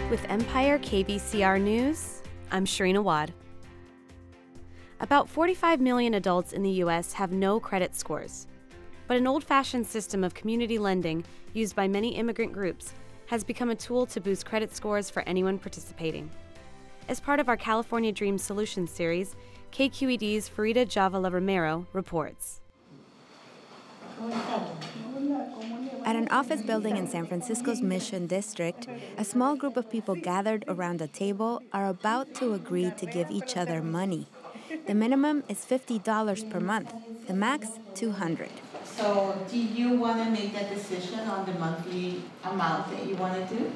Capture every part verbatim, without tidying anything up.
With Empire K V C R News, I'm Shireen Awad. About forty-five million adults in the U S have no credit scores. But an old-fashioned system of community lending used by many immigrant groups has become a tool to boost credit scores for anyone participating. As part of our California Dream Solutions series, K Q E D's Farida Javala Romero reports. At an office building in San Francisco's Mission District, a small group of people gathered around a table are about to agree to give each other money. The minimum is fifty dollars per month, the max two hundred dollars. So do you want to make that decision on the monthly amount that you want to do?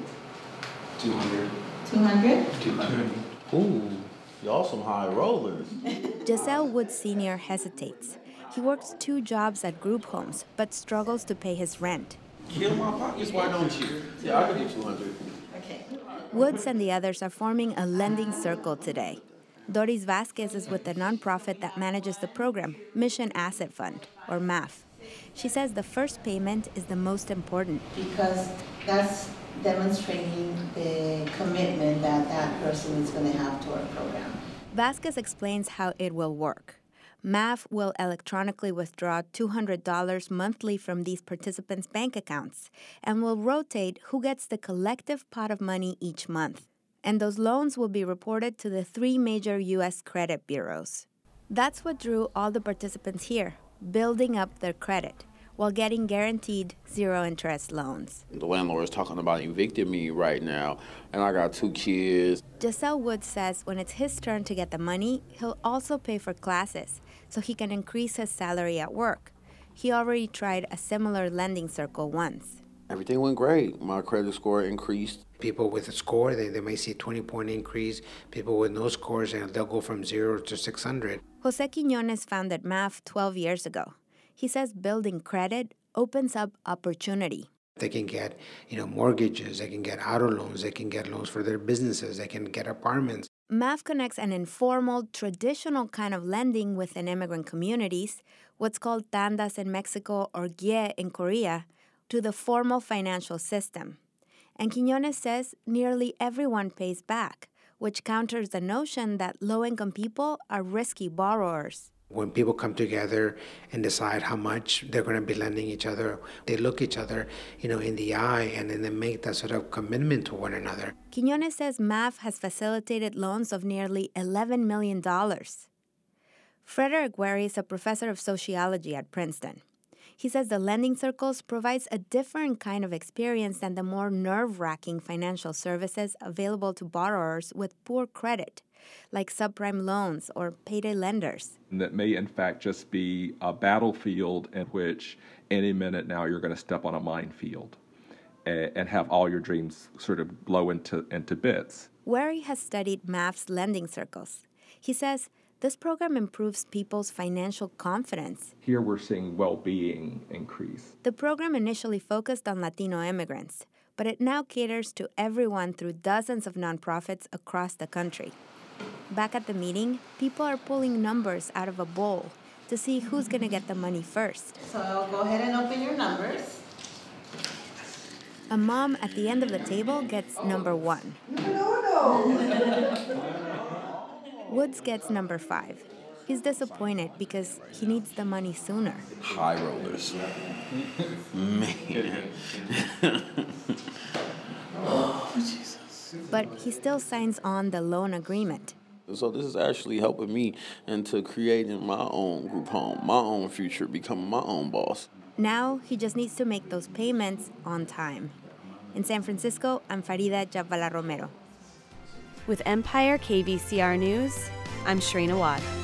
two hundred. two hundred? two hundred. Ooh, y'all some high rollers. Giselle Wood Senior hesitates. He works two jobs at group homes, but struggles to pay his rent. Kill my pockets, why don't you? Yeah, I can do two hundred. Okay. Woods and the others are forming a lending circle today. Doris Vasquez is with the nonprofit that manages the program, Mission Asset Fund, or M A F. She says the first payment is the most important. Because that's demonstrating the commitment that that person is going to have to our program. Vasquez explains how it will work. M A F will electronically withdraw two hundred dollars monthly from these participants' bank accounts and will rotate who gets the collective pot of money each month. And those loans will be reported to the three major U S credit bureaus. That's what drew all the participants here, building up their credit while getting guaranteed zero-interest loans. The landlord is talking about evicting me right now, and I got two kids. Giselle Wood says when it's his turn to get the money, he'll also pay for classes so he can increase his salary at work. He already tried a similar lending circle once. Everything went great. My credit score increased. People with a score, they, they may see a twenty-point increase. People with no scores, and they'll go from zero to six hundred. Jose Quiñones founded M A F twelve years ago. He says building credit opens up opportunity. They can get, you know, mortgages, they can get auto loans, they can get loans for their businesses, they can get apartments. M A F connects an informal, traditional kind of lending within immigrant communities, what's called tandas in Mexico or gie in Korea, to the formal financial system. And Quiñones says nearly everyone pays back, which counters the notion that low-income people are risky borrowers. When people come together and decide how much they're going to be lending each other, they look each other, you know, in the eye and then they make that sort of commitment to one another. Quiñones says M A F has facilitated loans of nearly eleven million dollars. Frederick Wary is a professor of sociology at Princeton. He says the lending circles provides a different kind of experience than the more nerve-wracking financial services available to borrowers with poor credit, like subprime loans or payday lenders. That may, in fact, just be a battlefield in which any minute now you're going to step on a minefield and, and have all your dreams sort of blow into, into bits. Wary has studied M A F's lending circles. He says this program improves people's financial confidence. Here we're seeing well-being increase. The program initially focused on Latino immigrants, but it now caters to everyone through dozens of nonprofits across the country. Back at the meeting, people are pulling numbers out of a bowl to see who's going to get the money first. So go ahead and open your numbers. A mom at the end of the table gets number one. Woods gets number five. He's disappointed because he needs the money sooner. High rollers. Man. Oh, Jesus. But he still signs on the loan agreement. So this is actually helping me into creating my own group home, my own future, becoming my own boss. Now he just needs to make those payments on time. In San Francisco, I'm Farida Javala Romero. With Empire K V C R News, I'm Shireen Awad.